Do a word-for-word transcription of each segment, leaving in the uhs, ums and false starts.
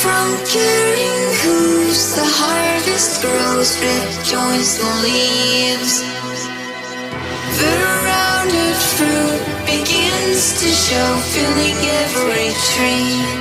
From caring hooves, the harvest grows, red joins the leaves. The rounded fruit begins to show, filling every tree.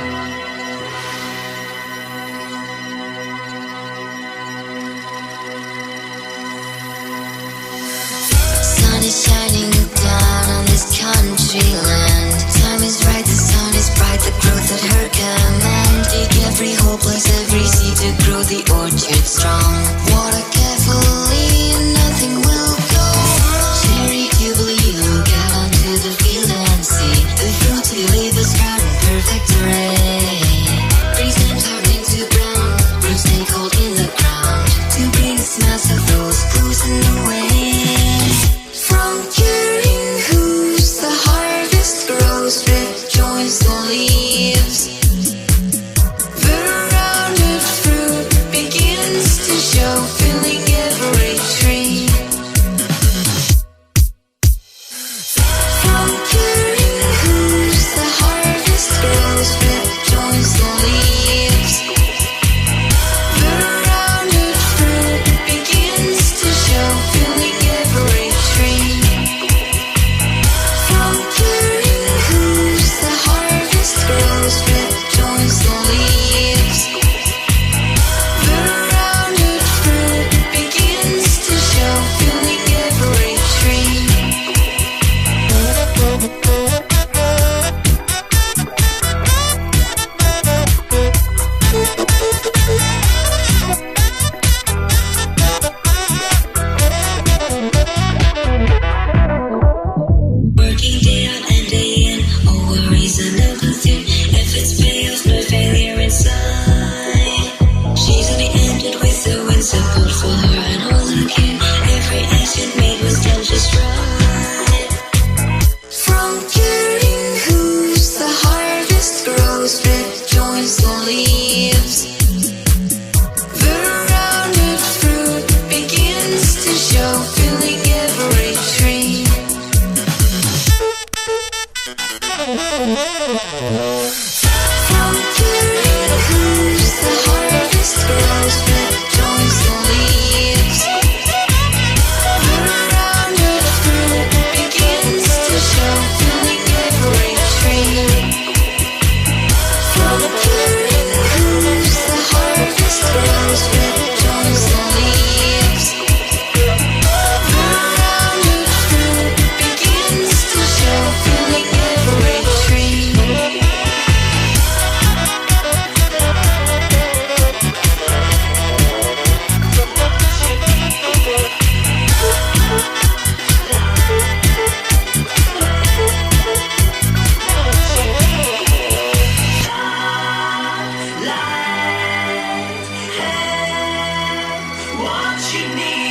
Sun is shining down on this country land. Time is right, the sun is bright, the growth at her command. Dig every hole, place every seed to grow the orchard strong. Water carefully and nothing will go. Cherry jubilee, look out onto the field and see the fruit to leave the sprout in perfect array. Freeze them turning to brown, roots stay cold in the ground to bring the smells of those blues in the wind. From caring hooves, the harvest grows, red joins the leaves. The rounded fruit begins to show, filling every tree. From caring hooves, the harvest grows, red joins the leaves. The rounded fruit begins to show, filling every tree. From caring hooves, the harvest grows, red joins the leaves. The rounded fruit begins to show, filling every tree. Working day out and day in, all worries and empathy. Efforts pay off, no failure inside. She's only ended with the wind support for her and all her kin. Every action made was done just right. From caring hooves, the harvest grows, red joins the leaves. The rounded fruit begins to show, filling every tree. From caring hooves, the harvest grows, red joins the leaves. The rounded fruit begins to show, filling every tree. From caring hooves, the harvest grows, red joins the leaves. The rounded fruit begins to show, filling every tree. What you need.